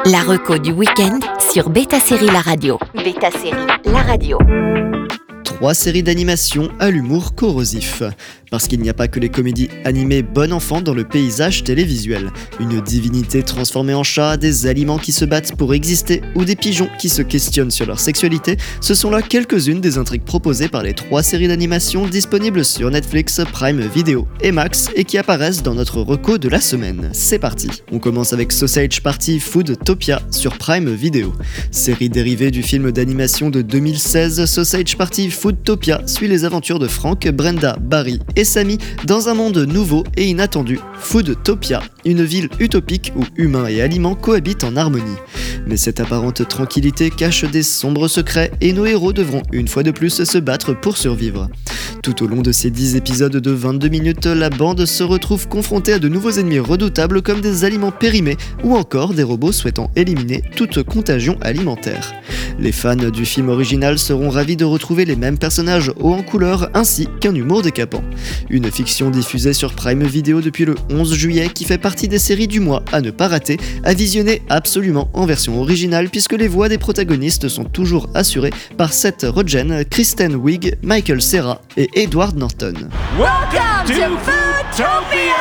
La reco du week-end sur Beta Série La Radio. Beta Série La Radio. 3 séries d'animation à l'humour corrosif. Parce qu'il n'y a pas que les comédies animées bon enfant dans le paysage télévisuel. Une divinité transformée en chat, des aliments qui se battent pour exister ou des pigeons qui se questionnent sur leur sexualité, ce sont là quelques-unes des intrigues proposées par les 3 séries d'animation disponibles sur Netflix, Prime Video et Max et qui apparaissent dans notre reco de la semaine. C'est parti. On commence avec Sausage Party Foodtopia sur Prime Video. Série dérivée du film d'animation de 2016, Sausage Party Foodtopia suit les aventures de Frank, Brenda, Barry et Sammy dans un monde nouveau et inattendu, Foodtopia, une ville utopique où humains et aliments cohabitent en harmonie. Mais cette apparente tranquillité cache des sombres secrets et nos héros devront une fois de plus se battre pour survivre. Tout au long de ces 10 épisodes de 22 minutes, la bande se retrouve confrontée à de nouveaux ennemis redoutables comme des aliments périmés ou encore des robots souhaitant éliminer toute contagion alimentaire. Les fans du film original seront ravis de retrouver les mêmes personnages hauts en couleur ainsi qu'un humour décapant. Une fiction diffusée sur Prime Video depuis le 11 juillet qui fait partie des séries du mois à ne pas rater, à visionner absolument en version originale puisque les voix des protagonistes sont toujours assurées par Seth Rogen, Kristen Wiig, Michael Cera et Edward Norton. Welcome to Foodtopia!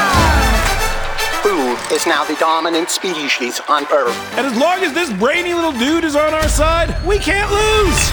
Food is now the dominant species on Earth. And as long as this brainy little dude is on our side, we can't lose!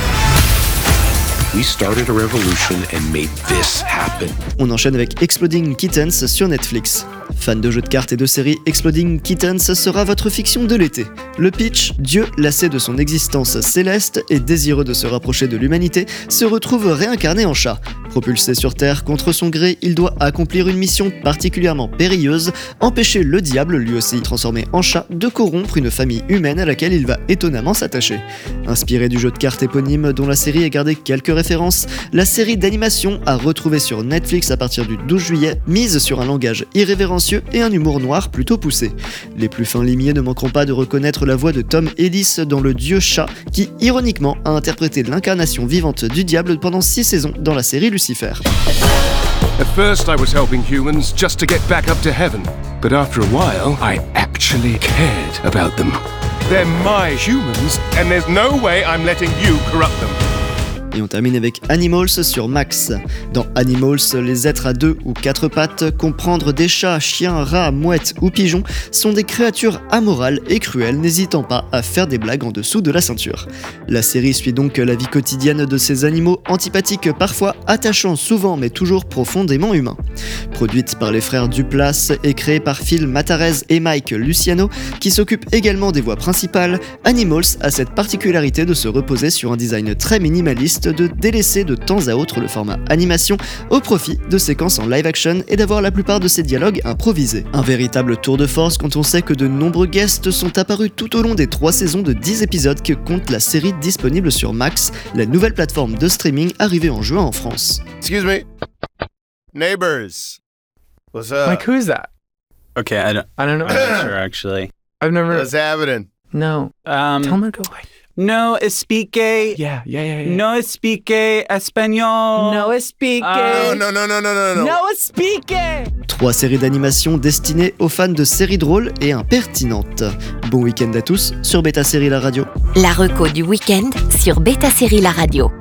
We started a revolution and made this happen. On enchaîne avec Exploding Kittens sur Netflix. Fan de jeux de cartes et de séries, Exploding Kittens sera votre fiction de l'été. Le pitch, Dieu, lassé de son existence céleste et désireux de se rapprocher de l'humanité, se retrouve réincarné en chat. Propulsé sur Terre contre son gré, il doit accomplir une mission particulièrement périlleuse, empêcher le diable, lui aussi transformé en chat, de corrompre une famille humaine à laquelle il va étonnamment s'attacher. Inspiré du jeu de cartes éponyme dont la série a gardé quelques références, la série d'animation à retrouver sur Netflix à partir du 12 juillet mise sur un langage irrévérencieux et un humour noir plutôt poussé. Les plus fins limiers ne manqueront pas de reconnaître la voix de Tom Ellis dans le dieu chat qui, ironiquement, a interprété l'incarnation vivante du diable pendant 6 saisons dans la série Lucifer. At first I was helping humans just to get back up to heaven. But after a while, I actually cared about them. They're my humans, and there's no way I'm letting you corrupt them. Et on termine avec Animals sur Max. Dans Animals, les êtres à 2 ou 4 pattes, comprendre des chats, chiens, rats, mouettes ou pigeons, sont des créatures amorales et cruelles, n'hésitant pas à faire des blagues en dessous de la ceinture. La série suit donc la vie quotidienne de ces animaux antipathiques, parfois attachants, souvent mais toujours profondément humains. Produite par les frères Duplass et créée par Phil Matarese et Mike Luciano, qui s'occupent également des voix principales, Animals a cette particularité de se reposer sur un design très minimaliste, de délaisser de temps à autre le format animation au profit de séquences en live action et d'avoir la plupart de ses dialogues improvisés. Un véritable tour de force quand on sait que de nombreux guests sont apparus tout au long des 3 saisons de 10 épisodes que compte la série disponible sur Max, la nouvelle plateforme de streaming arrivée en juin en France. Excuse me. Neighbors. What's up? Like, who is that? Okay, I don't know. I'm not sure actually. I've never. What's happening? No. Tell him to go away. No explique. Yeah. No explique espagnol. No explique. No. No explique. 3 séries d'animation destinées aux fans de séries drôles et impertinentes. Bon week-end à tous sur Beta Série La Radio. La reco du week-end sur Beta Série La Radio.